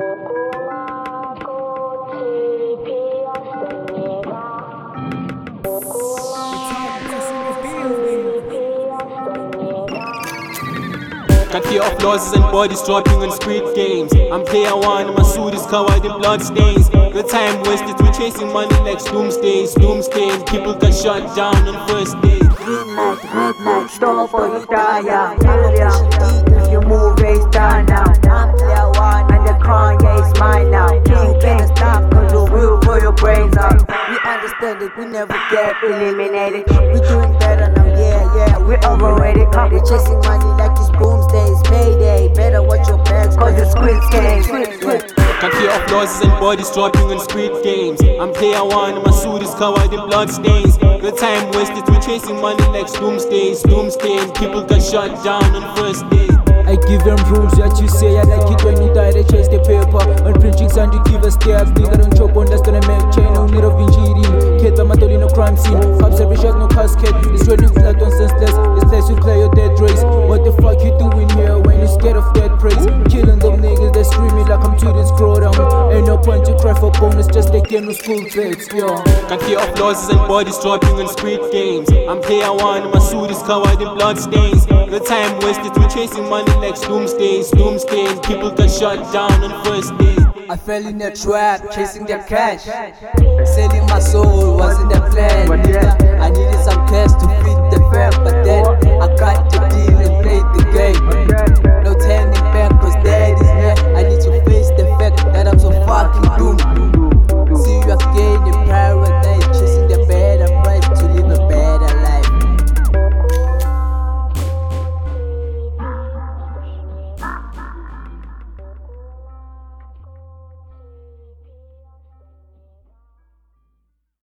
Got fear of losses and bodies dropping on street games. I'm player one and my suit is covered in blood stains. The time wasted, we chasing money like doomsdays. People got shot down on first day. Green light, red light, stop or you die. I'm pushing deep, if you move, raise down now. I'm player one and the crown, yeah, it's mine now. King better stop, cause you will blow your brains out. We understand it, we never get eliminated. We doing better now, yeah, we overrated. They chasing money like it's boomsdays, payday. Better watch your bags, cause it's Squid Game. Got fear of losses and bodies dropping on street games. I'm player one and my suit is covered in blood stains. The time wasted, we chasing money like doomsdays. People got shot down on first day. I give them rules that you say. I like it when you die, they chase the paper. On printing and you give us steps. Nigga don't chop on, that's gonna make chain. No need of injury. Kids are matoli, no crime scene. Cops every shot, no casket. It's running flat on senseless. It's like you play your dead race. What the fuck you doing here when you scared of dead praise? Killing them niggas, they screaming like I'm tweeting scrotum. Ain't no point to cry for bonus, just take game no school fix, yo. Got fear of losses and bodies dropping on street games. I'm player one and my suit is covered in blood stains. The time wasted, we chasing money like doomsdays. People got shot down on first day. I fell in a trap, chasing the cash. Selling my soul wasn't the plan. I needed some cash to feed the fam, but then I cut the deal and played the game.